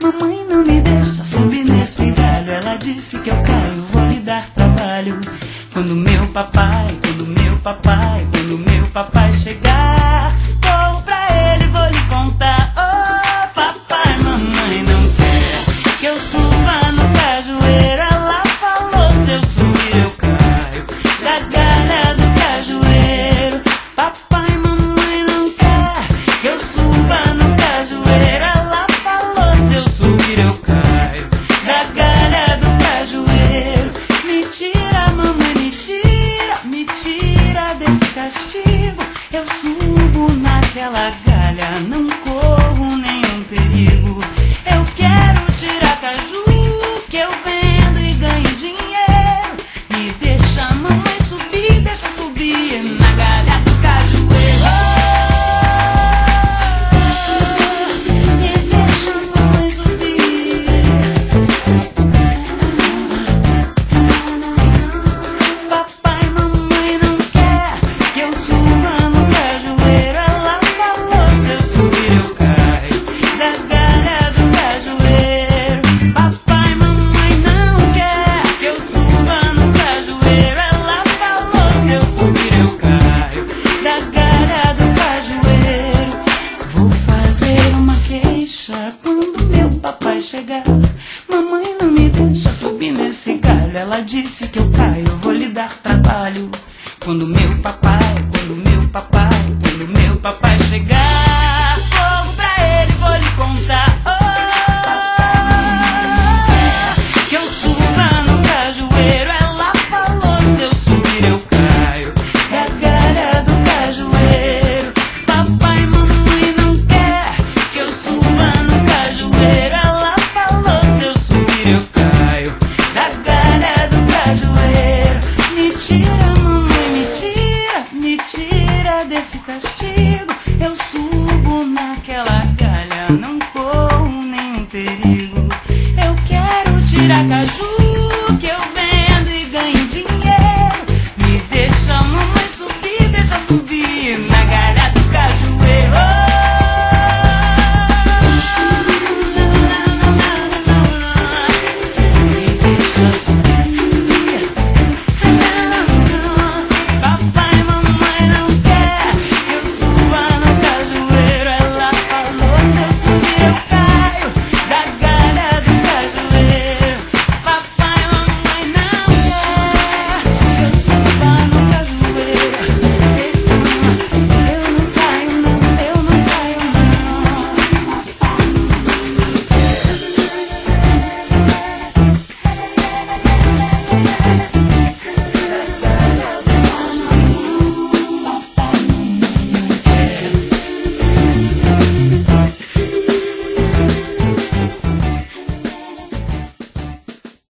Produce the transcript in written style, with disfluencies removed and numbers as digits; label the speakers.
Speaker 1: Mamãe não me deixa subir nesse galho. Ela disse que eu caio, vou lhe dar trabalho. Quando meu papai chegar, vou pra ele, vou lhe contar. Oh, papai, mamãe não quer que eu suba no cajueiro. Ela falou, se eu subir eu caio da galha do cajueiro. Papai, mamãe não quer que eu suba no cajueiro. Ela falou, se eu subir eu caio da galha do cajueiro. Me tira, mamãe, me tira desse castigo. Eu subo naquela galha, não corro nenhum perigo. Eu quero tirar caju, que eu vendo e ganho dinheiro. Me deixa, mamãe, subir, deixa subir na galha do cajueiro. Me deixa, mamãe, subir. Papai, mamãe não quer que eu suba no cajueiro. Ela falou, se eu subir eu caio da galha do cajueiro. Papai, mamãe não quer que eu suba no cajueiro. Ela falou, se eu subir eu caio da galha do cajueiro. Vou fazer uma queixa quando meu papai chegar. Mamãe não me deixa subir nesse galho. Ela disse que eu caio, vou lhe dar trabalho. Quando meu papai chegar, corro pra ele, vou lhe contar. Oh, que eu suba no cajueiro. Ela falou, se eu subir eu caio da galha do cajueiro. Papai, mamãe não quer que eu suba no cajueiro. Ela falou, se eu subir eu caio da galha do cajueiro. Me tira, mamãe, me tira desse castigo. Eu subo naquela galha, não corro nenhum perigo.